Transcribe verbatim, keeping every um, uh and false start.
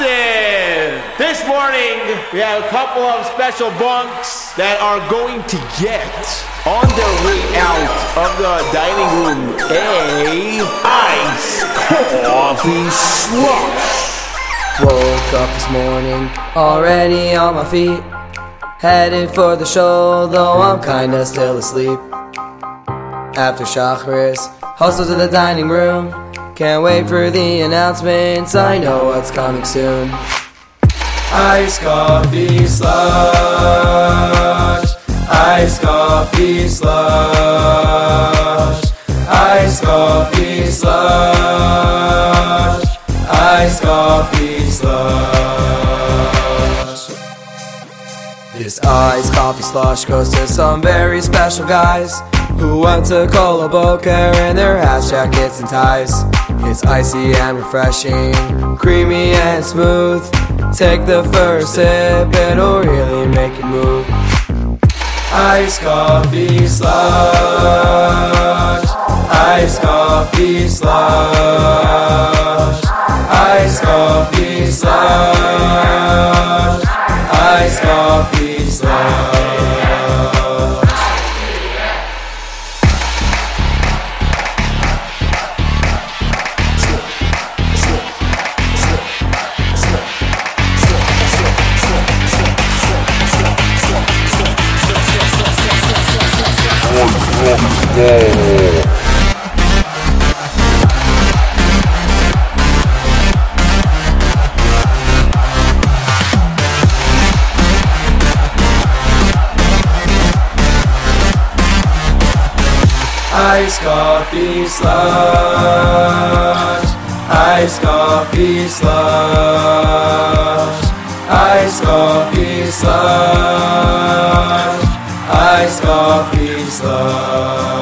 Austin! This morning, we have a couple of special bunks that are going to get on their way out of the dining room a ice coffee slush. Woke up this morning, already on my feet, headed for the show, though I'm kinda still asleep. After Shacharis, hustle to the dining room, can't wait for the announcements, I know what's coming soon. Iced coffee slush, iced coffee slush, iced coffee slush, iced coffee slush. This iced coffee slush goes to some very special guys who went to Kola Boca in their house jackets and ties. It's icy and refreshing, creamy and smooth. Take the first sip, it'll really make it move. Iced coffee slush, iced coffee slush, iced coffee slush, iced coffee slush. Iced coffee slush, iced coffee slush, iced coffee slush, iced coffee slush.